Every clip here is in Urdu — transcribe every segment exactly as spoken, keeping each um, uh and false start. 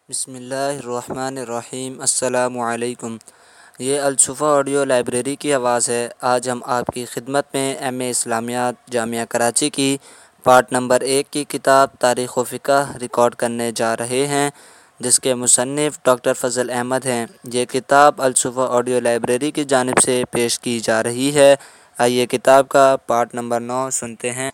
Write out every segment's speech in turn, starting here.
بسم اللہ الرحمن الرحیم۔ السلام علیکم۔ یہ الصفا آڈیو لائبریری کی آواز ہے۔ آج ہم آپ کی خدمت میں ایم اے اسلامیات جامعہ کراچی کی پارٹ نمبر ایک کی کتاب تاریخ و فقہ ریکارڈ کرنے جا رہے ہیں، جس کے مصنف ڈاکٹر فضل احمد ہیں۔ یہ کتاب الصفا آڈیو لائبریری کی جانب سے پیش کی جا رہی ہے۔ آئیے کتاب کا پارٹ نمبر نو سنتے ہیں۔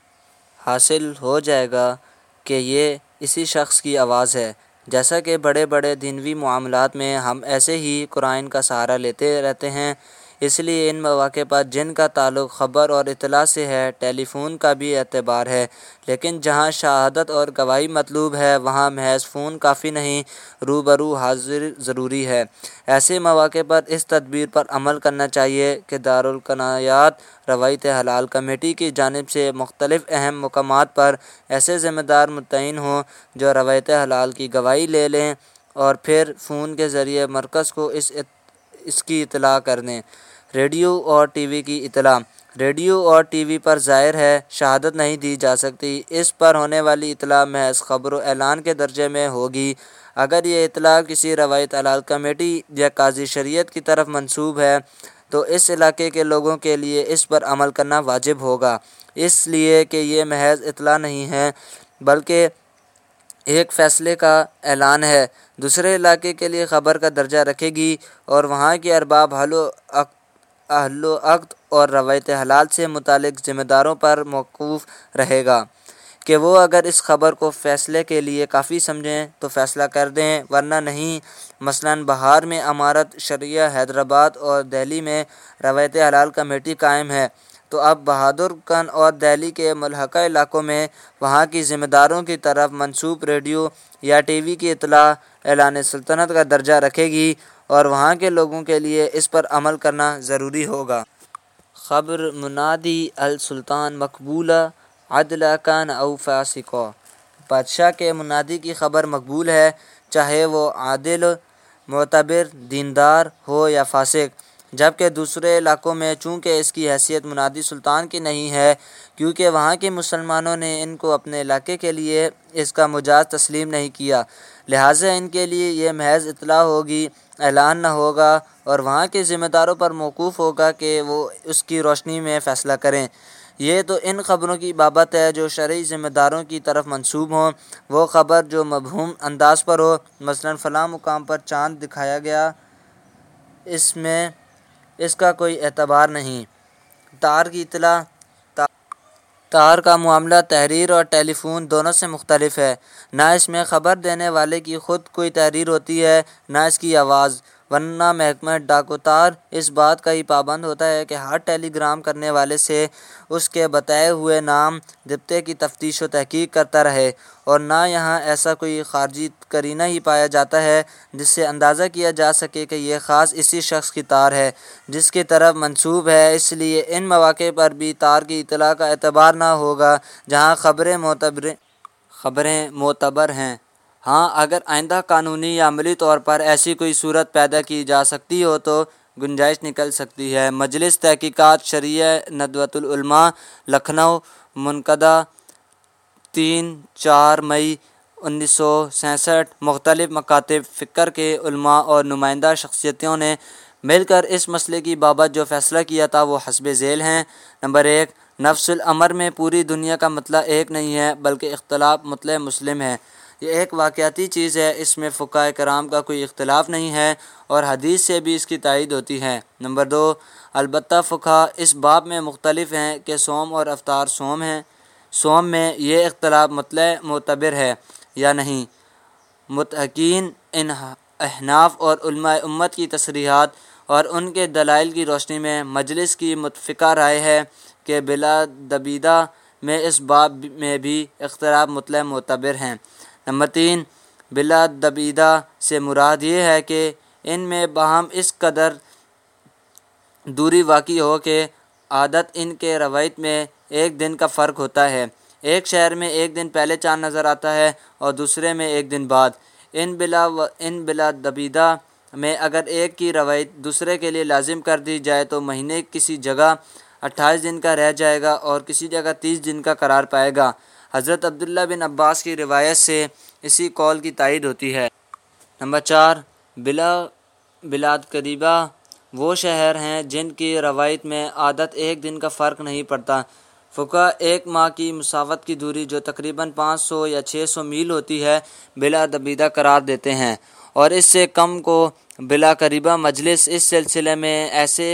حاصل ہو جائے گا کہ یہ اسی شخص کی آواز ہے۔ جیسا کہ بڑے بڑے دنیوی معاملات میں ہم ایسے ہی قرآن کا سہارا لیتے رہتے ہیں، اس لیے ان مواقع پر جن کا تعلق خبر اور اطلاع سے ہے، ٹیلی فون کا بھی اعتبار ہے، لیکن جہاں شہادت اور گواہی مطلوب ہے وہاں محض فون کافی نہیں، روبرو حاضر ضروری ہے۔ ایسے مواقع پر اس تدبیر پر عمل کرنا چاہیے کہ دارالقنایات روایت حلال کمیٹی کی جانب سے مختلف اہم مقامات پر ایسے ذمہ دار متعین ہوں جو روایت حلال کی گواہی لے لیں اور پھر فون کے ذریعے مرکز کو اس اس کی اطلاع کر دیں۔ ریڈیو اور ٹی وی کی اطلاع۔ ریڈیو اور ٹی وی پر ظاہر ہے شہادت نہیں دی جا سکتی، اس پر ہونے والی اطلاع محض خبر و اعلان کے درجے میں ہوگی۔ اگر یہ اطلاع کسی روایت حلال کمیٹی یا قاضی شریعت کی طرف منسوب ہے تو اس علاقے کے لوگوں کے لیے اس پر عمل کرنا واجب ہوگا، اس لیے کہ یہ محض اطلاع نہیں ہے بلکہ ایک فیصلے کا اعلان ہے۔ دوسرے علاقے کے لیے خبر کا درجہ رکھے گی اور وہاں کے ارباب اہل و اہل و عقد اور روایت حلال سے متعلق ذمہ داروں پر موقوف رہے گا کہ وہ اگر اس خبر کو فیصلے کے لیے کافی سمجھیں تو فیصلہ کر دیں، ورنہ نہیں۔ مثلاً بہار میں امارت شرعیہ حیدرآباد اور دہلی میں روایت حلال کمیٹی قائم ہے، تو اب بہادر گنج اور دہلی کے ملحقہ علاقوں میں وہاں کی ذمہ داروں کی طرف منسوب ریڈیو یا ٹی وی کی اطلاع اعلان سلطنت کا درجہ رکھے گی اور وہاں کے لوگوں کے لیے اس پر عمل کرنا ضروری ہوگا۔ خبر منادی السلطان مقبولہ عدلا کان او فاسقا۔ بادشاہ کے منادی کی خبر مقبول ہے، چاہے وہ عادل، معتبر، دیندار ہو یا فاسق۔ جبکہ دوسرے علاقوں میں چونکہ اس کی حیثیت منادی سلطان کی نہیں ہے، کیونکہ وہاں کے مسلمانوں نے ان کو اپنے علاقے کے لیے اس کا مجاز تسلیم نہیں کیا، لہٰذا ان کے لیے یہ محض اطلاع ہوگی، اعلان نہ ہوگا، اور وہاں کے ذمہ داروں پر موقوف ہوگا کہ وہ اس کی روشنی میں فیصلہ کریں۔ یہ تو ان خبروں کی بابت ہے جو شرعی ذمہ داروں کی طرف منسوب ہوں۔ وہ خبر جو مبہوم انداز پر ہو، مثلاً فلاں مقام پر چاند دکھایا گیا، اس میں اس کا کوئی اعتبار نہیں۔ تار کی اطلاع۔ تار کا معاملہ تحریر اور ٹیلی فون دونوں سے مختلف ہے۔ نہ اس میں خبر دینے والے کی خود کوئی تحریر ہوتی ہے، نہ اس کی آواز، ورنہ محکمہ ڈاک و تار اس بات کا ہی پابند ہوتا ہے کہ ہر ٹیلی گرام کرنے والے سے اس کے بتائے ہوئے نام ضبطے کی تفتیش و تحقیق کرتا رہے، اور نہ یہاں ایسا کوئی خارجی قرینہ ہی پایا جاتا ہے جس سے اندازہ کیا جا سکے کہ یہ خاص اسی شخص کی تار ہے جس کی طرف منسوب ہے، اس لیے ان مواقع پر بھی تار کی اطلاع کا اعتبار نہ ہوگا جہاں خبریں معتبر خبریں معتبر ہیں۔ ہاں، اگر آئندہ قانونی یا عملی طور پر ایسی کوئی صورت پیدا کی جا سکتی ہو تو گنجائش نکل سکتی ہے۔ مجلس تحقیقات شرعیہ ندوۃ العلماء لکھنؤ، منعقدہ تین چار مئی انیس سو سینسٹھ۔ مختلف مکاتب فکر کے علماء اور نمائندہ شخصیتوں نے مل کر اس مسئلے کی بابت جو فیصلہ کیا تھا وہ حسب ذیل ہیں۔ نمبر ایک، نفس الامر میں پوری دنیا کا مطلع ایک نہیں ہے بلکہ اختلاف مطلع مسلم ہے۔ یہ ایک واقعاتی چیز ہے، اس میں فقہاء کرام کا کوئی اختلاف نہیں ہے اور حدیث سے بھی اس کی تائید ہوتی ہے۔ نمبر دو، البتہ فقہاء اس باب میں مختلف ہیں کہ صوم اور افطار صوم ہیں، صوم میں یہ اختلاف مطلع معتبر ہے یا نہیں۔ محققین ان احناف اور علماء امت کی تصریحات اور ان کے دلائل کی روشنی میں مجلس کی متفقہ رائے ہے کہ بلا دبیدہ میں اس باب میں بھی اختلاف مطلع معتبر ہیں۔ نمبر تین، بلا دبیدہ سے مراد یہ ہے کہ ان میں باہم اس قدر دوری واقع ہو کہ عادت ان کے روایت میں ایک دن کا فرق ہوتا ہے، ایک شہر میں ایک دن پہلے چاند نظر آتا ہے اور دوسرے میں ایک دن بعد۔ ان بلا و ان بلا دبیدہ میں اگر ایک کی روایت دوسرے کے لیے لازم کر دی جائے تو مہینے کسی جگہ اٹھائیس دن کا رہ جائے گا اور کسی جگہ تیس دن کا قرار پائے گا۔ حضرت عبداللہ بن عباس کی روایت سے اسی قول کی تائید ہوتی ہے۔ نمبر چار، بلا بلاد قریبہ وہ شہر ہیں جن کی روایت میں عادت ایک دن کا فرق نہیں پڑتا۔ فقہ ایک ماہ کی مسافت کی دوری جو تقریباً پانچ سو یا چھ سو میل ہوتی ہے بلا دبیدہ قرار دیتے ہیں، اور اس سے کم کو بلا قریبہ مجلس اس سلسلے میں ایسے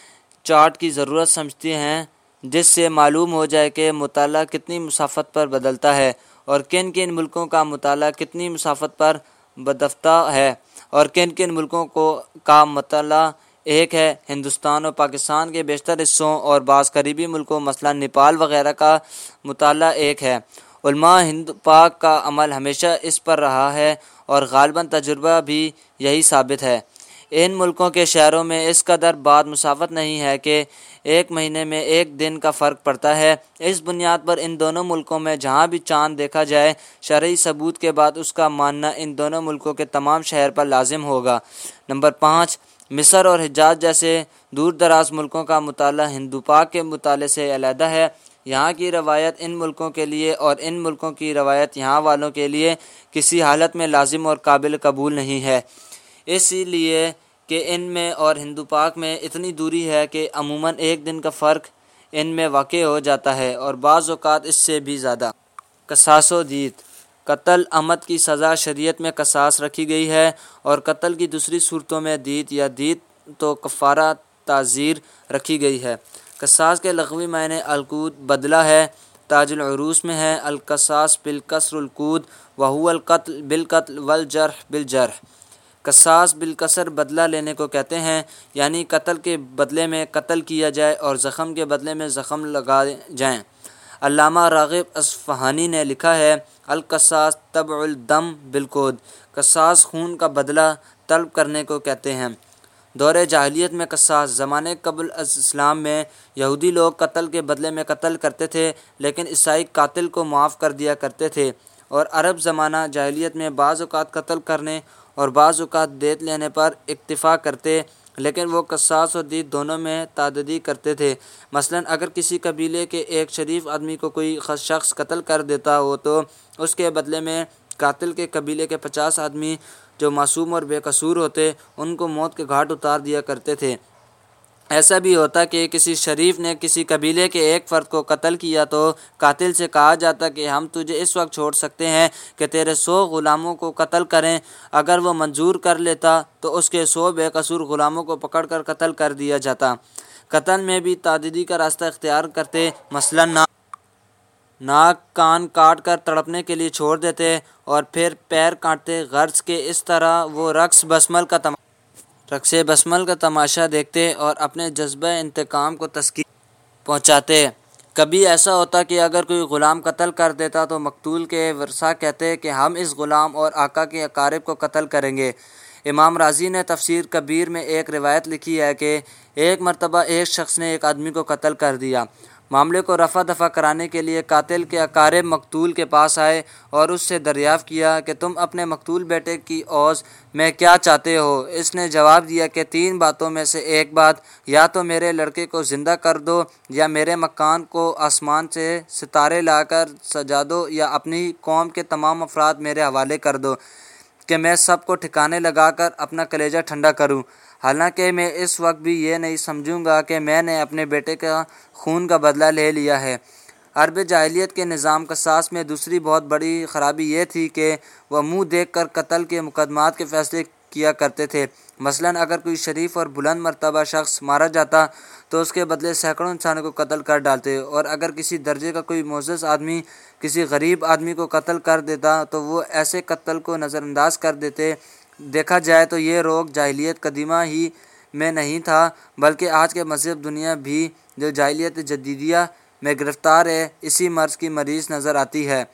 چارٹ کی ضرورت سمجھتی ہیں جس سے معلوم ہو جائے کہ مطالعہ کتنی مسافت پر بدلتا ہے اور کن کن ملکوں کا مطالعہ کتنی مسافت پر بدفتہ ہے اور کن کن ملکوں کو کا مطالعہ ایک ہے۔ ہندوستان اور پاکستان کے بیشتر حصوں اور بعض قریبی ملکوں مثلا نیپال وغیرہ کا مطالعہ ایک ہے۔ علماء ہند پاک کا عمل ہمیشہ اس پر رہا ہے اور غالباً تجربہ بھی یہی ثابت ہے۔ ان ملکوں کے شہروں میں اس قدر بعد مسافت نہیں ہے کہ ایک مہینے میں ایک دن کا فرق پڑتا ہے۔ اس بنیاد پر ان دونوں ملکوں میں جہاں بھی چاند دیکھا جائے شرعی ثبوت کے بعد اس کا ماننا ان دونوں ملکوں کے تمام شہر پر لازم ہوگا۔ نمبر پانچ، مصر اور حجاز جیسے دور دراز ملکوں کا مطالعہ ہندو پاک کے مطالعے سے علیحدہ ہے۔ یہاں کی روایت ان ملکوں کے لیے اور ان ملکوں کی روایت یہاں والوں کے لیے کسی حالت میں لازم اور قابل قبول نہیں ہے، اسی لیے کہ ان میں اور ہندو پاک میں اتنی دوری ہے کہ عموماً ایک دن کا فرق ان میں واقع ہو جاتا ہے اور بعض اوقات اس سے بھی زیادہ۔ قصاص و دیت، قتل عمد کی سزا شریعت میں قصاص رکھی گئی ہے، اور قتل کی دوسری صورتوں میں دیت یا دیت تو کفارہ تعزیر رکھی گئی ہے۔ قصاص کے لغوی معنی القود بدلہ ہے۔ تاج العروس میں ہے القصاص بالکسر القود وهو القتل بالقتل والجرح بالجرح۔ قصاص بالکسر بدلہ لینے کو کہتے ہیں، یعنی قتل کے بدلے میں قتل کیا جائے اور زخم کے بدلے میں زخم لگائے جائیں۔ علامہ راغب اصفہانی نے لکھا ہے القصاص تبع الدم بالقود، قصاص خون کا بدلہ طلب کرنے کو کہتے ہیں۔ دور جاہلیت میں قصاص، زمانے قبل از اسلام میں یہودی لوگ قتل کے بدلے میں قتل کرتے تھے لیکن عیسائی قاتل کو معاف کر دیا کرتے تھے، اور عرب زمانہ جاہلیت میں بعض اوقات قتل کرنے اور بعض اوقات دیت لینے پر اکتفا کرتے، لیکن وہ قصاص اور دیت دونوں میں تعددی کرتے تھے۔ مثلا اگر کسی قبیلے کے ایک شریف آدمی کو کوئی شخص قتل کر دیتا ہو تو اس کے بدلے میں قاتل کے قبیلے کے پچاس آدمی جو معصوم اور بے قصور ہوتے ان کو موت کے گھاٹ اتار دیا کرتے تھے۔ ایسا بھی ہوتا کہ کسی شریف نے کسی قبیلے کے ایک فرد کو قتل کیا تو قاتل سے کہا جاتا کہ ہم تجھے اس وقت چھوڑ سکتے ہیں کہ تیرے سو غلاموں کو قتل کریں۔ اگر وہ منظور کر لیتا تو اس کے سو بے قصور غلاموں کو پکڑ کر قتل کر دیا جاتا۔ قتل میں بھی تعددی کا راستہ اختیار کرتے، مثلا نہ ناک کان کاٹ کر تڑپنے کے لیے چھوڑ دیتے اور پھر پیر کاٹتے، غرض کہ اس طرح وہ رقص بسمل کا تماشا رقص بسمل کا تماشا دیکھتے اور اپنے جذبہ انتقام کو تسکین پہنچاتے۔ کبھی ایسا ہوتا کہ اگر کوئی غلام قتل کر دیتا تو مقتول کے ورثاء کہتے کہ ہم اس غلام اور آقا کے اقارب کو قتل کریں گے۔ امام رازی نے تفسیر کبیر میں ایک روایت لکھی ہے کہ ایک مرتبہ ایک شخص نے ایک آدمی کو قتل کر دیا۔ معاملے کو رفع دفع کرانے کے لیے قاتل کے اقارب مقتول کے پاس آئے اور اس سے دریافت کیا کہ تم اپنے مقتول بیٹے کی عوض میں کیا چاہتے ہو؟ اس نے جواب دیا کہ تین باتوں میں سے ایک بات، یا تو میرے لڑکے کو زندہ کر دو، یا میرے مکان کو آسمان سے ستارے لا کر سجا دو، یا اپنی قوم کے تمام افراد میرے حوالے کر دو کہ میں سب کو ٹھکانے لگا کر اپنا کلیجہ ٹھنڈا کروں، حالانکہ میں اس وقت بھی یہ نہیں سمجھوں گا کہ میں نے اپنے بیٹے کا خون کا بدلہ لے لیا ہے۔ عرب جاہلیت کے نظام قصاص میں دوسری بہت بڑی خرابی یہ تھی کہ وہ منہ دیکھ کر قتل کے مقدمات کے فیصلے کیا کرتے تھے۔ مثلا اگر کوئی شریف اور بلند مرتبہ شخص مارا جاتا تو اس کے بدلے سینکڑوں انسانوں کو قتل کر ڈالتے، اور اگر کسی درجے کا کوئی معزز آدمی کسی غریب آدمی کو قتل کر دیتا تو وہ ایسے قتل کو نظر انداز کر دیتے۔ دیکھا جائے تو یہ روگ جاہلیت قدیمہ ہی میں نہیں تھا بلکہ آج کے مذہب دنیا بھی جو جاہلیت جدیدیہ میں گرفتار ہے اسی مرض کی مریض نظر آتی ہے۔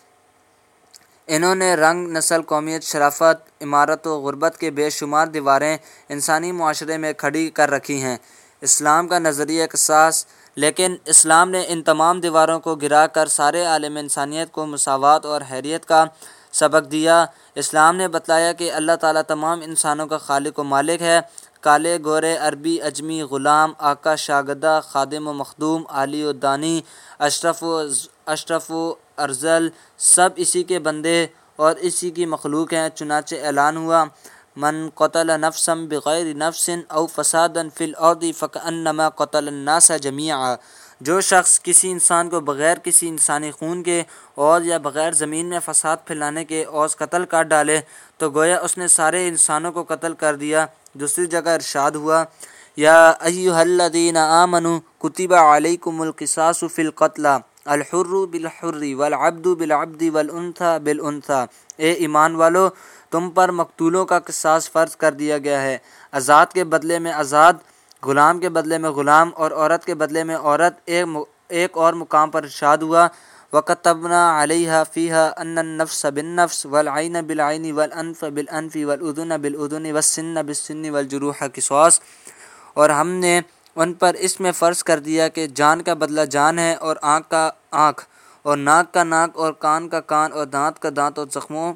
انہوں نے رنگ، نسل، قومیت، شرافت، عمارت و غربت کے بے شمار دیواریں انسانی معاشرے میں کھڑی کر رکھی ہیں۔ اسلام کا نظریہ قصاص، لیکن اسلام نے ان تمام دیواروں کو گرا کر سارے عالم انسانیت کو مساوات اور حیثیت کا سبق دیا۔ اسلام نے بتلایا کہ اللہ تعالیٰ تمام انسانوں کا خالق و مالک ہے۔ کالے گورے، عربی اجمی، غلام، آقا شاگردہ، خادم و مخدوم، عالی و دانی، اشرف و اشرف و ارذل، سب اسی کے بندے اور اسی کی مخلوق ہیں۔ چنانچہ اعلان ہوا من قتل نفسا بغیر نفس او فسادا فی الارض فکأنما قتل الناس جمیعا، جو شخص کسی انسان کو بغیر کسی انسانی خون کے اور یا بغیر زمین میں فساد پھیلانے کے عوض قتل کر ڈالے تو گویا اس نے سارے انسانوں کو قتل کر دیا۔ دوسری جگہ ارشاد ہوا یا ایھا الذین آمنوا کتب علیکم القصاص فی القتلی الحر بالحر والعبد بالعبد والانثی بالانثی، اے ایمان والو تم پر مقتولوں کا قصاص فرض کر دیا گیا ہے، آزاد کے بدلے میں آزاد، غلام کے بدلے میں غلام اور عورت کے بدلے میں عورت۔ ایک اور مقام پر ارشاد ہوا وَكَتَبْنَا عَلَيْهَا فِيهَا أَنَّ النَّفْسَ بِالنَّفْسِ وَالْعَيْنَ بِالْعَيْنِ وَالْأَنْفَ بِالْأَنْفِ وَالْأُذُنَ بِالْأُذُنِ وَالسِّنَّ بِالسِّنِّ وَالْجُرُوحَ قِصَاص، اور ہم نے ان پر اس میں فرض کر دیا کہ جان کا بدلہ جان ہے اور آنکھ کا آنکھ اور ناک کا ناک اور کان کا کان اور دانت کا دانت اور زخموں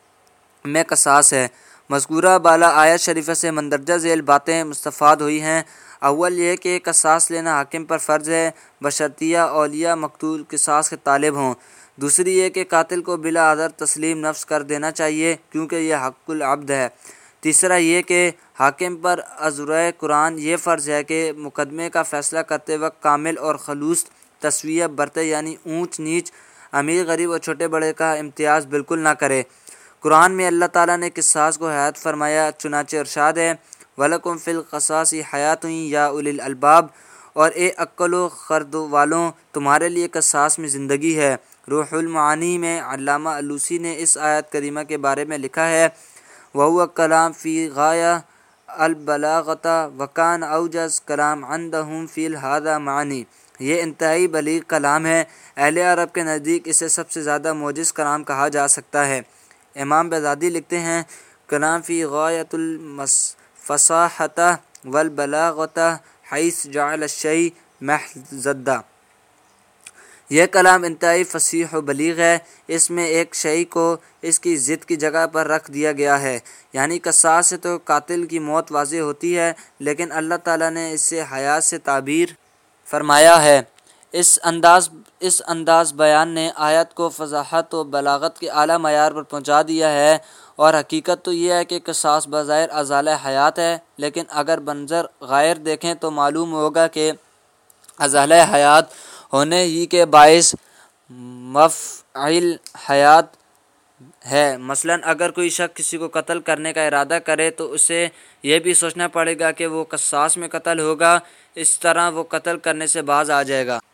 میں قصاص ہے۔ مذکورہ بالا آیت شریفہ سے مندرجہ ذیل باتیں مستفاد ہوئی ہیں۔ اول یہ کہ قصاص لینا حاکم پر فرض ہے بشرطیہ اولیاء مقتول قصاص کے طالب ہوں۔ دوسری یہ کہ قاتل کو بلا عذر تسلیم نفس کر دینا چاہیے کیونکہ یہ حق العبد ہے۔ تیسرا یہ کہ حاکم پر ازرائے قرآن یہ فرض ہے کہ مقدمے کا فیصلہ کرتے وقت کامل اور خلوص تسویہ برتے، یعنی اونچ نیچ، امیر غریب اور چھوٹے بڑے کا امتیاز بالکل نہ کرے۔ قرآن میں اللہ تعالیٰ نے قصاص کو حیات فرمایا، چنانچہ ارشاد ہے وَلَكُمْ فِي الْقِصَاصِ حَیَاتٌ یا اُولی الْأَلْبَاب، اور اے عقل و خرد والوں تمہارے لیے قصاص میں زندگی ہے۔ روح المعانی میں علامہ الوسی نے اس آیت کریمہ کے بارے میں لکھا ہے وَهُوَ کلام فی غایہ البلاغۃ وکان اوجز کلام عندہم فی الہذا معانی، یہ انتہائی بلیغ کلام ہے، اہل عرب کے نزدیک اسے سب سے زیادہ موجز کلام کہا جا سکتا ہے۔ امام بیضادی لکھتے ہیں کلام فی غایۃ الفصاحۃ والبلاغۃ حیث جعل الشیء محضدہ، یہ کلام انتہائی فصیح و بلیغ ہے، اس میں ایک شیء کو اس کی ضد کی جگہ پر رکھ دیا گیا ہے۔ یعنی قصاص سے تو قاتل کی موت واضح ہوتی ہے، لیکن اللہ تعالیٰ نے اس سے حیات سے تعبیر فرمایا ہے۔ اس انداز اس انداز بیان نے آیت کو فصاحت و بلاغت کے اعلیٰ معیار پر پہنچا دیا ہے، اور حقیقت تو یہ ہے کہ قصاص بظاہر ازالہ حیات ہے، لیکن اگر منظر غائر دیکھیں تو معلوم ہوگا کہ ازالہ حیات ہونے ہی کے باعث مفعل حیات ہے۔ مثلا اگر کوئی شخص کسی کو قتل کرنے کا ارادہ کرے تو اسے یہ بھی سوچنا پڑے گا کہ وہ قصاص میں قتل ہوگا، اس طرح وہ قتل کرنے سے باز آ جائے گا۔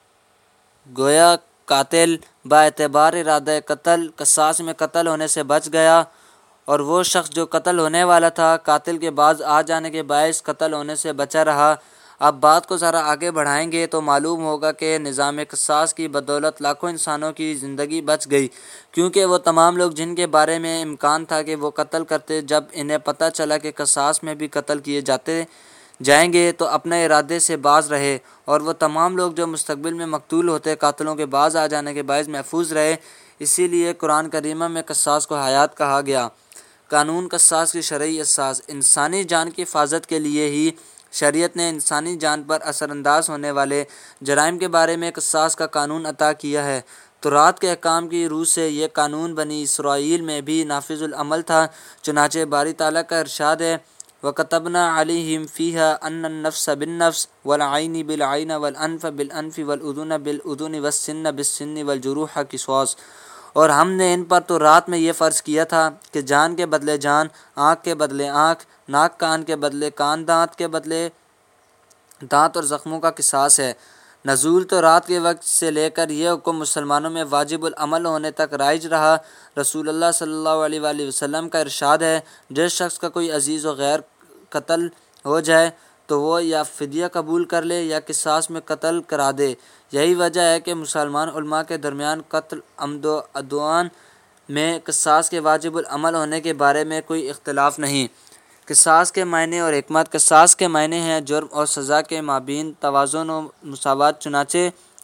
گویا قاتل با اعتبار ارادہ قتل قصاص میں قتل ہونے سے بچ گیا، اور وہ شخص جو قتل ہونے والا تھا قاتل کے باز آ جانے کے باعث قتل ہونے سے بچا رہا۔ اب بات کو ذرا آگے بڑھائیں گے تو معلوم ہوگا کہ نظام قصاص کی بدولت لاکھوں انسانوں کی زندگی بچ گئی، کیونکہ وہ تمام لوگ جن کے بارے میں امکان تھا کہ وہ قتل کرتے، جب انہیں پتہ چلا کہ قصاص میں بھی قتل کیے جاتے جائیں گے تو اپنے ارادے سے باز رہے، اور وہ تمام لوگ جو مستقبل میں مقتول ہوتے قاتلوں کے باز آ جانے کے باعث محفوظ رہے۔ اسی لیے قرآن کریمہ میں قصاص کو حیات کہا گیا۔ قانون قصاص کی شرعی اساس، انسانی جان کی حفاظت کے لیے ہی شریعت نے انسانی جان پر اثر انداز ہونے والے جرائم کے بارے میں قصاص کا قانون عطا کیا ہے۔ تورات کے احکام کی روح سے یہ قانون بنی اسرائیل میں بھی نافذ العمل تھا، چنانچہ باری تعالیٰ کا ارشاد ہے وَكَتَبْنَا عَلَيْهِمْ فِيهَا أَنَّ النَّفْسَ بِالنَّفْسِ وَالْعَيْنَ بِالْعَيْنِ وَالْأَنْفَ بِالْأَنْفِ وَالْأُذُنَ بِالْأُذُنِ وَالسِّنَّ بِالسِّنِّ وَالْجُرُوحَ قِصَاص، اور ہم نے ان پر تو رات میں یہ فرض کیا تھا کہ جان کے بدلے جان، آنکھ کے بدلے آنکھ، ناک کان کے بدلے کان، دانت کے بدلے دانت اور زخموں کا قصاص ہے۔ نزول تو رات کے وقت سے لے کر یہ حکم مسلمانوں میں واجب العمل ہونے تک رائج رہا۔ رسول اللہ صلی اللہ علیہ وآلہ وسلم کا ارشاد ہے جس شخص کا کوئی عزیز و غیر قتل ہو جائے تو وہ یا فدیہ قبول کر لے یا قصاص میں قتل کرا دے۔ یہی وجہ ہے کہ مسلمان علماء کے درمیان قتل عمد و عدوان میں قصاص کے واجب العمل ہونے کے بارے میں کوئی اختلاف نہیں۔ قصاص کے معنی اور حکمت۔ قصاص کے معنی ہیں جرم اور سزا کے مابین توازن و مساوات، چنانچہ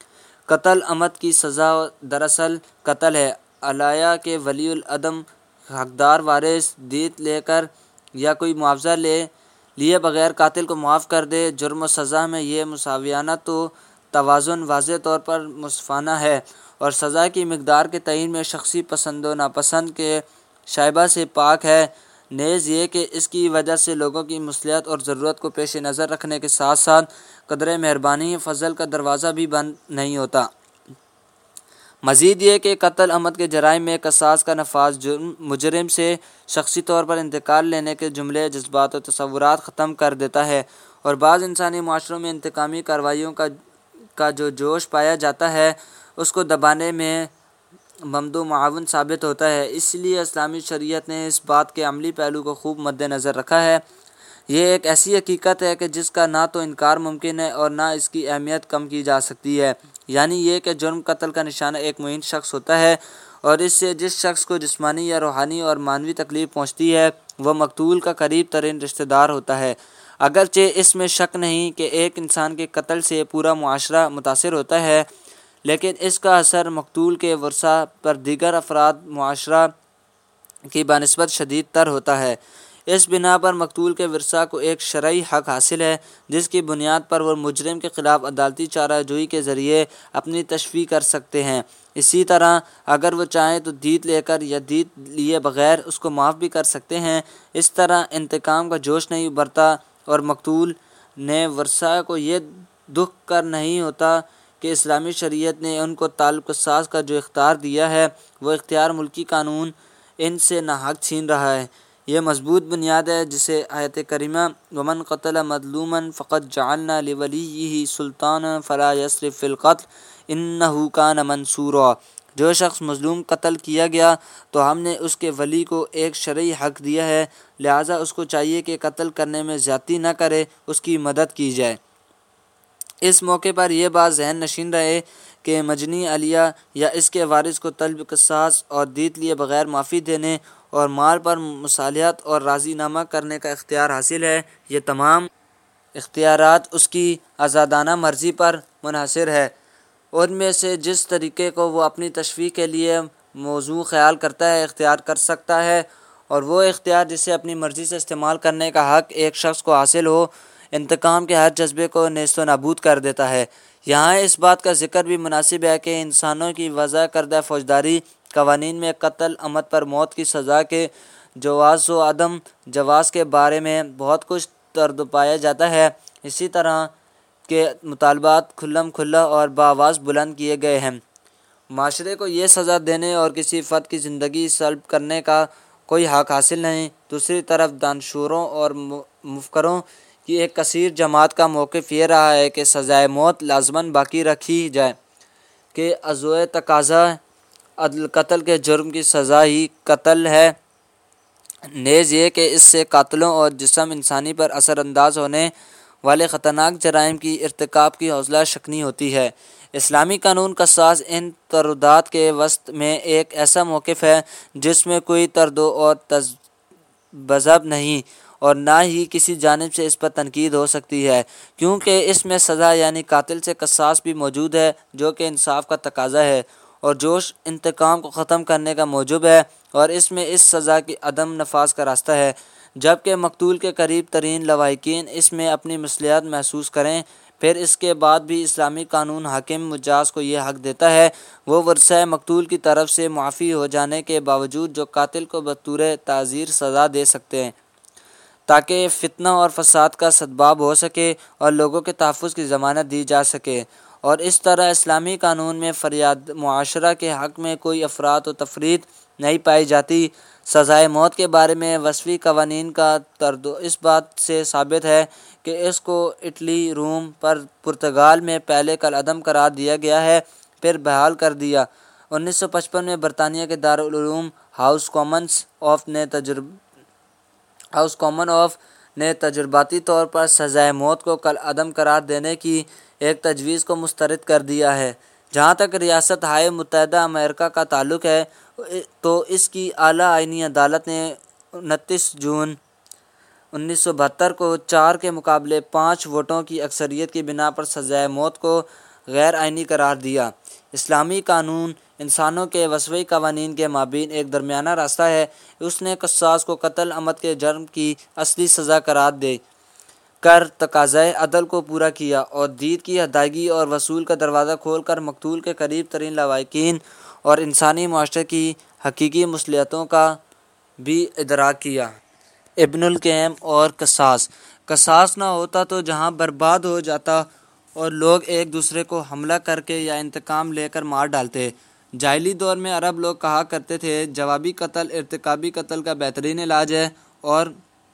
قتل عمد کی سزا دراصل قتل ہے، علاوہ کہ ولی العدم حقدار وارث دیت لے کر یا کوئی معاوضہ لے لیے بغیر قاتل کو معاف کر دے۔ جرم و سزا میں یہ مساویانہ تو توازن واضح طور پر منصفانہ ہے، اور سزا کی مقدار کے تعین میں شخصی پسند و ناپسند کے شائبہ سے پاک ہے، نیز یہ کہ اس کی وجہ سے لوگوں کی مصلحت اور ضرورت کو پیش نظر رکھنے کے ساتھ ساتھ قدر مہربانی فضل کا دروازہ بھی بند نہیں ہوتا۔ مزید یہ کہ قتل عمد کے جرائم میں قصاص کا نفاذ جرم مجرم سے شخصی طور پر انتقال لینے کے جملے جذبات و تصورات ختم کر دیتا ہے، اور بعض انسانی معاشروں میں انتقامی کارروائیوں کا کا جو جوش پایا جاتا ہے اس کو دبانے میں ممدو معاون ثابت ہوتا ہے۔ اس لیے اسلامی شریعت نے اس بات کے عملی پہلو کو خوب مد نظر رکھا ہے۔ یہ ایک ایسی حقیقت ہے کہ جس کا نہ تو انکار ممکن ہے اور نہ اس کی اہمیت کم کی جا سکتی ہے، یعنی یہ کہ جرم قتل کا نشانہ ایک معین شخص ہوتا ہے، اور اس سے جس شخص کو جسمانی یا روحانی اور معنوی تکلیف پہنچتی ہے وہ مقتول کا قریب ترین رشتہ دار ہوتا ہے۔ اگرچہ اس میں شک نہیں کہ ایک انسان کے قتل سے پورا معاشرہ متاثر ہوتا ہے، لیکن اس کا اثر مقتول کے ورثاء پر دیگر افراد معاشرہ کی بنسبت شدید تر ہوتا ہے۔ اس بنا پر مقتول کے ورثاء کو ایک شرعی حق حاصل ہے جس کی بنیاد پر وہ مجرم کے خلاف عدالتی چارہ جوئی کے ذریعے اپنی تشفی کر سکتے ہیں۔ اسی طرح اگر وہ چاہیں تو دیت لے کر یا دیت لیے بغیر اس کو معاف بھی کر سکتے ہیں۔ اس طرح انتقام کا جوش نہیں ابھرتا اور مقتول نے ورثاء کو یہ دکھ کر نہیں ہوتا کہ اسلامی شریعت نے ان کو طالب قصاص کا جو اختیار دیا ہے وہ اختیار ملکی قانون ان سے ناحق چھین رہا ہے۔ یہ مضبوط بنیاد ہے جسے آیت کریمہ ومن قتل مظلوما فقد جعلنا لولیہ سلطانا فلا یسرف فی القتل انہ کان منصورا، جو شخص مظلوم قتل کیا گیا تو ہم نے اس کے ولی کو ایک شرعی حق دیا ہے، لہٰذا اس کو چاہیے کہ قتل کرنے میں زیادتی نہ کرے، اس کی مدد کی جائے۔ اس موقع پر یہ بات ذہن نشین رہے کہ مجنی علیہ یا اس کے وارث کو طلب قصاص اور دیت لیے بغیر معافی دینے اور مال پر مصالحت اور راضی نامہ کرنے کا اختیار حاصل ہے۔ یہ تمام اختیارات اس کی آزادانہ مرضی پر منحصر ہے۔ ان میں سے جس طریقے کو وہ اپنی تشفی کے لیے موزوں خیال کرتا ہے اختیار کر سکتا ہے، اور وہ اختیار جسے اپنی مرضی سے استعمال کرنے کا حق ایک شخص کو حاصل ہو انتقام کے ہر جذبے کو نیست و نابود کر دیتا ہے۔ یہاں اس بات کا ذکر بھی مناسب ہے کہ انسانوں کی وضع کردہ فوجداری قوانین میں قتل عمد پر موت کی سزا کے جواز و عدم جواز کے بارے میں بہت کچھ تردد پایا جاتا ہے۔ اسی طرح کے مطالبات کھلم کھلا اور بآواز بلند کیے گئے ہیں۔ معاشرے کو یہ سزا دینے اور کسی فرد کی زندگی سلب کرنے کا کوئی حق حاصل نہیں۔ دوسری طرف دانشوروں اور مفکروں کی ایک کثیر جماعت کا موقف یہ رہا ہے کہ سزائے موت لازماً باقی رکھی جائے، کہ ازوئے تقاضا عدل قتل کے جرم کی سزا ہی قتل ہے، نیز یہ کہ اس سے قاتلوں اور جسم انسانی پر اثر انداز ہونے والے خطرناک جرائم کی ارتکاب کی حوصلہ شکنی ہوتی ہے۔ اسلامی قانون قصاص ان ترددات کے وسط میں ایک ایسا موقف ہے جس میں کوئی ترد اور تذبذب نہیں، اور نہ ہی کسی جانب سے اس پر تنقید ہو سکتی ہے، کیونکہ اس میں سزا یعنی قاتل سے قصاص بھی موجود ہے جو کہ انصاف کا تقاضا ہے اور جوش انتقام کو ختم کرنے کا موجب ہے، اور اس میں اس سزا کی عدم نفاذ کا راستہ ہے، جبکہ مقتول کے قریب ترین لواحقین اس میں اپنی مصلحت محسوس کریں۔ پھر اس کے بعد بھی اسلامی قانون حاکم مجاز کو یہ حق دیتا ہے وہ ورثۂ مقتول کی طرف سے معافی ہو جانے کے باوجود جو قاتل کو بطور تعزیر سزا دے سکتے ہیں، تاکہ فتنہ اور فساد کا سبب ہو سکے اور لوگوں کے تحفظ کی ضمانت دی جا سکے، اور اس طرح اسلامی قانون میں فریاد معاشرہ کے حق میں کوئی افراط و تفریط نہیں پائی جاتی۔ سزائے موت کے بارے میں وصفی قوانین کا ترد اس بات سے ثابت ہے کہ اس کو اٹلی، روم پر پرتگال میں پہلے کالعدم قرار دیا گیا ہے، پھر بحال کر دیا۔ انیس سو پچپن میں برطانیہ کے دارالعلوم ہاؤس کامنس آف نے تجرب ہاؤس کامن آف نے تجرباتی طور پر سزائے موت کو کالعدم قرار دینے کی ایک تجویز کو مسترد کر دیا ہے۔ جہاں تک ریاست ہائے متحدہ امریکہ کا تعلق ہے تو اس کی اعلیٰ آئینی عدالت نے انتیس جون انیس سو بہتر کو چار کے مقابلے پانچ ووٹوں کی اکثریت کی بنا پر سزائے موت کو غیر آئینی قرار دیا۔ اسلامی قانون انسانوں کے وصفی قوانین کے مابین ایک درمیانہ راستہ ہے۔ اس نے قصاص کو قتل عمد کے جرم کی اصلی سزا قرار دے کر تقاضۂ عدل کو پورا کیا اور دیت کی ادائیگی اور وصول کا دروازہ کھول کر مقتول کے قریب ترین لواحقین اور انسانی معاشرے کی حقیقی مصلحتوں کا بھی ادراک کیا۔ ابن القیم اور قصاص قصاص نہ ہوتا تو جہاں برباد ہو جاتا اور لوگ ایک دوسرے کو حملہ کر کے یا انتقام لے کر مار ڈالتے۔ جاہلی دور میں عرب لوگ کہا کرتے تھے جوابی قتل ارتکابی قتل کا بہترین علاج ہے اور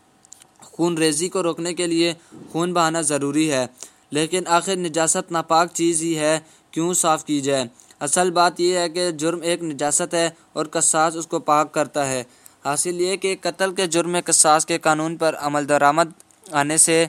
خون ریزی کو روکنے کے لیے خون بہانا ضروری ہے، لیکن آخر نجاست ناپاک چیز ہی ہے، کیوں صاف کی جائے؟ اصل بات یہ ہے کہ جرم ایک نجاست ہے اور قصاص اس کو پاک کرتا ہے۔ حاصل یہ کہ قتل کے جرم میں قصاص کے قانون پر عمل درآمد آنے سے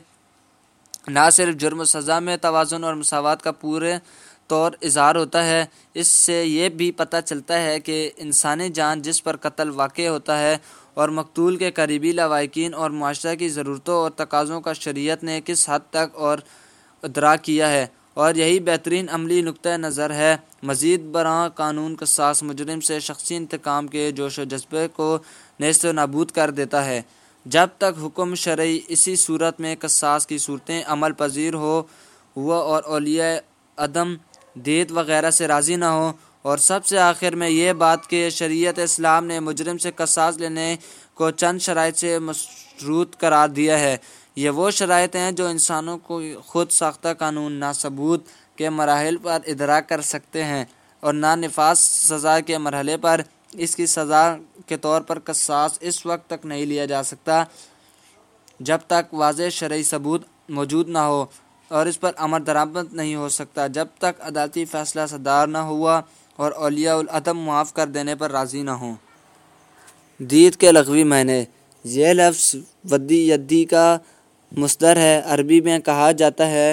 نہ صرف جرم و سزا میں توازن اور مساوات کا پورے طور اظہار ہوتا ہے، اس سے یہ بھی پتہ چلتا ہے کہ انسانی جان جس پر قتل واقع ہوتا ہے اور مقتول کے قریبی لواحقین اور معاشرہ کی ضرورتوں اور تقاضوں کا شریعت نے کس حد تک اور ادراک کیا ہے، اور یہی بہترین عملی نقطہ نظر ہے۔ مزید برآں قانون قصاص مجرم سے شخصی انتقام کے جوش و جذبے کو نیست و نابود کر دیتا ہے۔ جب تک حکم شرعی اسی صورت میں قصاص کی صورتیں عمل پذیر ہو ہوا اور اولیاء عدم دیت وغیرہ سے راضی نہ ہو، اور سب سے آخر میں یہ بات کہ شریعت اسلام نے مجرم سے قصاص لینے کو چند شرائط سے مشروط قرار دیا ہے۔ یہ وہ شرائط ہیں جو انسانوں کو خود ساختہ قانون نہ ثبوت کے مراحل پر ادراک کر سکتے ہیں اور نہ نفاذ سزا کے مرحلے پر۔ اس کی سزا کے طور پر قصاص اس وقت تک نہیں لیا جا سکتا جب تک واضح شرعی ثبوت موجود نہ ہو، اور اس پر عمل درآمد نہیں ہو سکتا جب تک عدالتی فیصلہ صادر نہ ہوا اور اولیاء العدم معاف کر دینے پر راضی نہ ہوں۔ دیت کے لغوی معنی۔ یہ لفظ ودی یدی کا مصدر ہے۔ عربی میں کہا جاتا ہے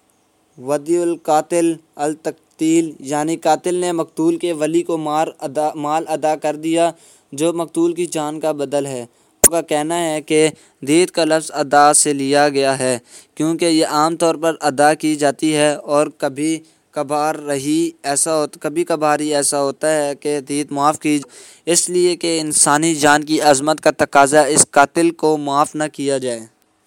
ودی القاتل التقتیل، یعنی قاتل نے مقتول کے ولی کو مار ادا مال ادا کر دیا جو مقتول کی جان کا بدل ہے۔ ان کا کہنا ہے کہ دیت کا لفظ ادا سے لیا گیا ہے کیونکہ یہ عام طور پر ادا کی جاتی ہے اور کبھی کبھار رہی ایسا ہوتا کبھی کبھار ہی ایسا ہوتا ہے کہ دیت معاف کی جائے، اس لیے کہ انسانی جان کی عظمت کا تقاضا اس قاتل کو معاف نہ کیا جائے۔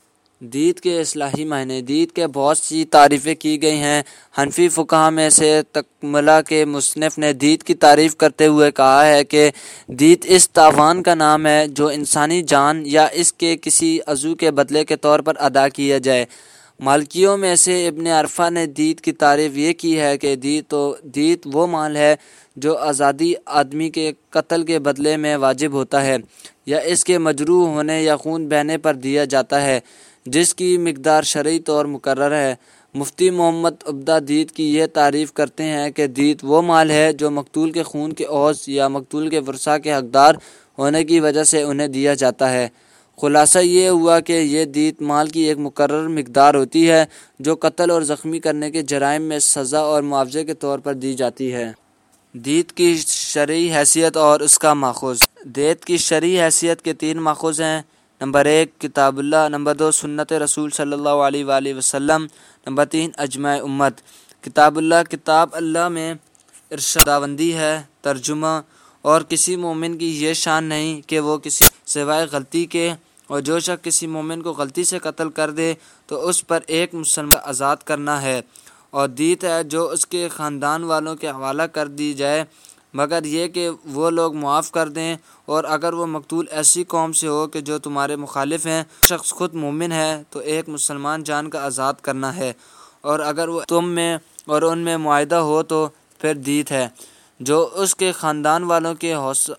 دیت کے اصطلاحی معنی۔ دیت کے بہت سی تعریفیں کی گئی ہیں۔ حنفی فقہا میں سے تکملہ کے مصنف نے دیت کی تعریف کرتے ہوئے کہا ہے کہ دیت اس تاوان کا نام ہے جو انسانی جان یا اس کے کسی عضو کے بدلے کے طور پر ادا کیا جائے۔ مالکیوں میں سے ابن عرفہ نے دیت کی تعریف یہ کی ہے کہ دیت تو دیت وہ مال ہے جو آزادی آدمی کے قتل کے بدلے میں واجب ہوتا ہے یا اس کے مجروح ہونے یا خون بہنے پر دیا جاتا ہے، جس کی مقدار شرعی طور مقرر ہے۔ مفتی محمد عبدہ دیت کی یہ تعریف کرتے ہیں کہ دیت وہ مال ہے جو مقتول کے خون کے عوض یا مقتول کے ورثاء کے حقدار ہونے کی وجہ سے انہیں دیا جاتا ہے۔ خلاصہ یہ ہوا کہ یہ دیت مال کی ایک مقرر مقدار ہوتی ہے جو قتل اور زخمی کرنے کے جرائم میں سزا اور معاوضے کے طور پر دی جاتی ہے۔ دیت کی شرعی حیثیت اور اس کا ماخذ۔ دیت کی شرعی حیثیت کے تین ماخذ ہیں۔ نمبر ایک کتاب اللہ، نمبر دو سنت رسول صلی اللہ علیہ وآلہ وسلم، نمبر تین اجماع امت۔ کتاب اللہ۔ کتاب اللہ میں ارشاداوندی ہے، ترجمہ، اور کسی مومن کی یہ شان نہیں کہ وہ کسی سوائے غلطی کے، اور جو شخص کسی مومن کو غلطی سے قتل کر دے تو اس پر ایک مسلمان آزاد کرنا ہے، اور دیت ہے جو اس کے خاندان والوں کے حوالہ کر دی جائے، مگر یہ کہ وہ لوگ معاف کر دیں، اور اگر وہ مقتول ایسی قوم سے ہو کہ جو تمہارے مخالف ہیں، شخص خود مومن ہے تو ایک مسلمان جان کا آزاد کرنا ہے، اور اگر وہ تم میں اور ان میں معاہدہ ہو تو پھر دیت ہے جو اس کے خاندان والوں کے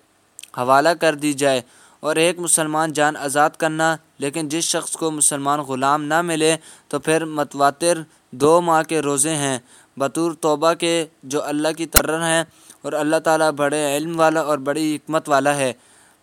حوالہ کر دی جائے، اور ایک مسلمان جان آزاد کرنا۔ لیکن جس شخص کو مسلمان غلام نہ ملے تو پھر متواتر دو ماہ کے روزے ہیں بطور توبہ کے جو اللہ کی طرح ہیں، اور اللہ تعالیٰ بڑے علم والا اور بڑی حکمت والا ہے۔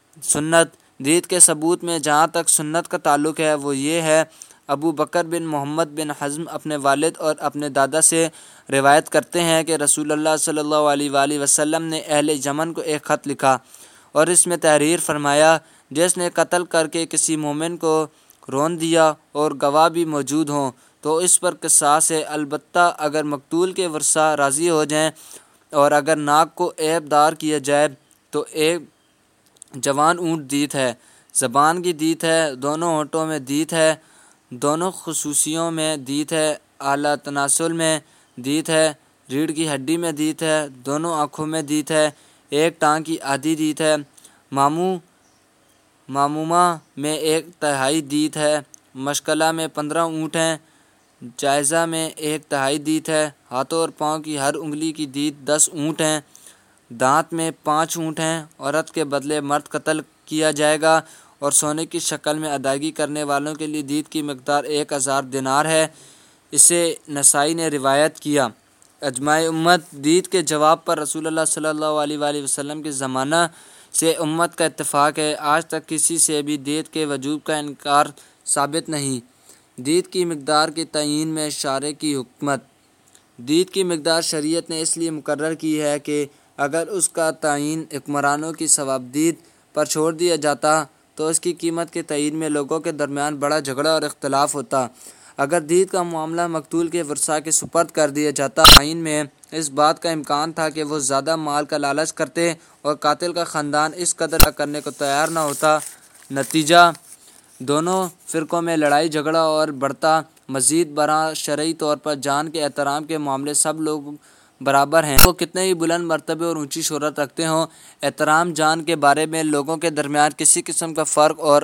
سنت۔ دیت کے ثبوت میں جہاں تک سنت کا تعلق ہے وہ یہ ہے، ابو بکر بن محمد بن حزم اپنے والد اور اپنے دادا سے روایت کرتے ہیں کہ رسول اللہ صلی اللہ علیہ وآلہ وسلم نے اہل یمن کو ایک خط لکھا اور اس میں تحریر فرمایا، جس نے قتل کر کے کسی مومن کو رون دیا اور گواہ بھی موجود ہوں تو اس پر قصاص ہے، البتہ اگر مقتول کے ورثاء راضی ہو جائیں، اور اگر ناک کو عیب دار کیا جائے تو ایک جوان اونٹ دیت ہے، زبان کی دیت ہے، دونوں ہونٹوں میں دیت ہے، دونوں خصوصیوں میں دیت ہے، اعلیٰ تناسل میں دیت ہے، ریڑھ کی ہڈی میں دیت ہے، دونوں آنکھوں میں دیت ہے، ایک ٹانگ کی آدھی دیت ہے، ماموں مامومہ میں ایک تہائی دیت ہے، مشکلہ میں پندرہ اونٹ ہیں، جائزہ میں ایک تہائی دیت ہے، ہاتھوں اور پاؤں کی ہر انگلی کی دیت دس اونٹ ہیں، دانت میں پانچ اونٹ ہیں، عورت کے بدلے مرد قتل کیا جائے گا اور سونے کی شکل میں ادائیگی کرنے والوں کے لیے دیت کی مقدار ایک ہزار دینار ہے۔ اسے نسائی نے روایت کیا۔ اجماع امت دیت کے جواب پر رسول اللہ صلی اللہ علیہ وآلہ وسلم کے زمانہ سے امت کا اتفاق ہے، آج تک کسی سے بھی دیت کے وجوب کا انکار ثابت نہیں۔ دیت کی مقدار کے تعین میں شارع کی حکمت۔ دیت کی مقدار شریعت نے اس لیے مقرر کی ہے کہ اگر اس کا تعین حکمرانوں کی ثوابدید پر چھوڑ دیا جاتا تو اس کی قیمت کے تعین میں لوگوں کے درمیان بڑا جھگڑا اور اختلاف ہوتا۔ اگر دیت کا معاملہ مقتول کے ورثاء کے سپرد کر دیا جاتا، تعین میں اس بات کا امکان تھا کہ وہ زیادہ مال کا لالچ کرتے اور قاتل کا خاندان اس قدر کرنے کو تیار نہ ہوتا۔ نتیجہ دونوں فرقوں میں لڑائی جھگڑا اور بڑھتا۔ مزید برآں شرعی طور پر جان کے احترام کے معاملے سب لوگ برابر ہیں، وہ کتنے ہی بلند مرتبے اور اونچی شہرت رکھتے ہوں۔ احترام جان کے بارے میں لوگوں کے درمیان کسی قسم کا فرق اور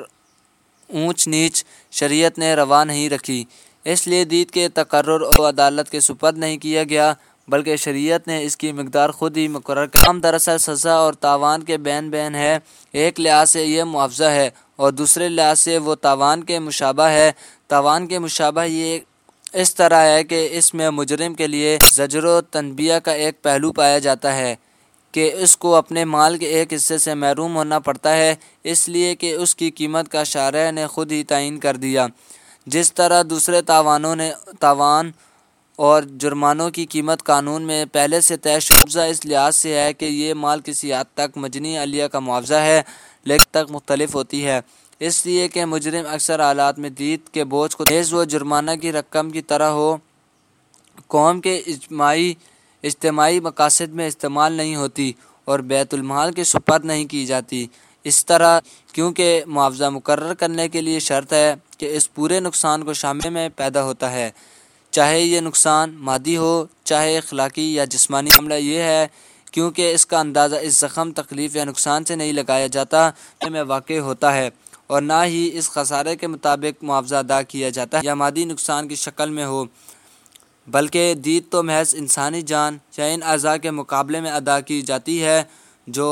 اونچ نیچ شریعت نے روا نہیں رکھی، اس لیے دیت کے تقرر اور عدالت کے سپرد نہیں کیا گیا، بلکہ شریعت نے اس کی مقدار خود ہی مقرر کر۔ ہم دراصل سزا اور تاوان کے بین بین ہے، ایک لحاظ سے یہ معاوضہ ہے اور دوسرے لحاظ سے وہ تاوان کے مشابہ ہے۔ تاوان کے مشابہ یہ اس طرح ہے کہ اس میں مجرم کے لیے زجر و تنبیہ کا ایک پہلو پایا جاتا ہے کہ اس کو اپنے مال کے ایک حصے سے محروم ہونا پڑتا ہے، اس لیے کہ اس کی قیمت کا شارع نے خود ہی تعین کر دیا۔ جس طرح دوسرے تاوانوں نے تاوان اور جرمانوں کی قیمت قانون میں پہلے سے طے شدہ اس لحاظ سے ہے کہ یہ مال کسی حد تک مجنی علیہ کا معاوضہ ہے، لیکن تک مختلف ہوتی ہے، اس لیے کہ مجرم اکثر حالات میں دیت کے بوجھ کو نیز و جرمانہ کی رقم کی طرح ہو قوم کے اجتماعی اجتماعی مقاصد میں استعمال نہیں ہوتی اور بیت المال کے سپرد نہیں کی جاتی۔ اس طرح کیونکہ معاوضہ مقرر کرنے کے لیے شرط ہے کہ اس پورے نقصان کو شامل میں پیدا ہوتا ہے، چاہے یہ نقصان مادی ہو چاہے اخلاقی یا جسمانی۔ معاملہ یہ ہے کیونکہ اس کا اندازہ اس زخم، تکلیف یا نقصان سے نہیں لگایا جاتا میں واقع ہوتا ہے اور نہ ہی اس خسارے کے مطابق معاوضہ ادا کیا جاتا ہے یا مادی نقصان کی شکل میں ہو، بلکہ دیت تو محض انسانی جان یا ان اعضاء کے مقابلے میں ادا کی جاتی ہے جو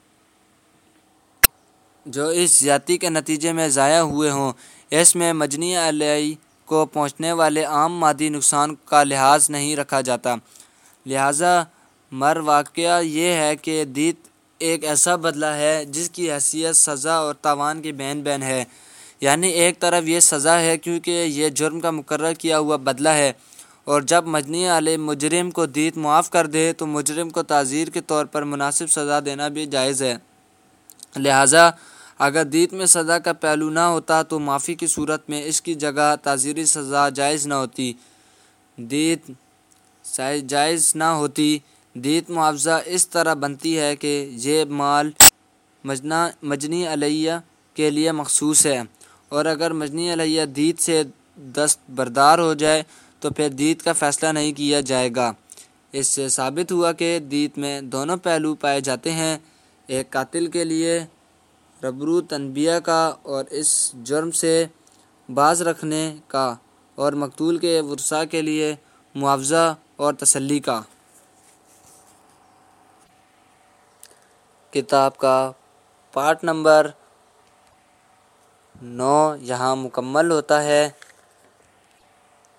جو اس زیادتی کے نتیجے میں ضائع ہوئے ہوں۔ اس میں مجنی علیہ کو پہنچنے والے عام مادی نقصان کا لحاظ نہیں رکھا جاتا۔ لہٰذا مر واقعہ یہ ہے کہ دیت ایک ایسا بدلہ ہے جس کی حیثیت سزا اور تاوان کے بین بین ہے، یعنی ایک طرف یہ سزا ہے کیونکہ یہ جرم کا مقرر کیا ہوا بدلہ ہے، اور جب مجنی علیہ مجرم کو دیت معاف کر دے تو مجرم کو تعزیر کے طور پر مناسب سزا دینا بھی جائز ہے۔ لہٰذا اگر دیت میں سزا کا پہلو نہ ہوتا تو معافی کی صورت میں اس کی جگہ تعزیری سزا جائز نہ ہوتی دیت جائز نہ ہوتی دیت معاوضہ اس طرح بنتی ہے کہ یہ مال مجنا مجنی علیہ کے لیے مخصوص ہے، اور اگر مجنی علیہ دیت سے دستبردار ہو جائے تو پھر دیت کا فیصلہ نہیں کیا جائے گا۔ اس سے ثابت ہوا کہ دیت میں دونوں پہلو پائے جاتے ہیں، ایک قاتل کے لیے ربرو تنبیہ کا اور اس جرم سے باز رکھنے کا، اور مقتول کے ورثاء کے لیے معاوضہ اور تسلی کا۔ کتاب کا پارٹ نمبر نو یہاں مکمل ہوتا ہے۔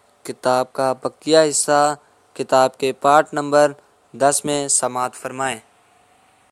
کتاب کا بقیہ حصہ کتاب کے پارٹ نمبر دس میں سماعت فرمائیں۔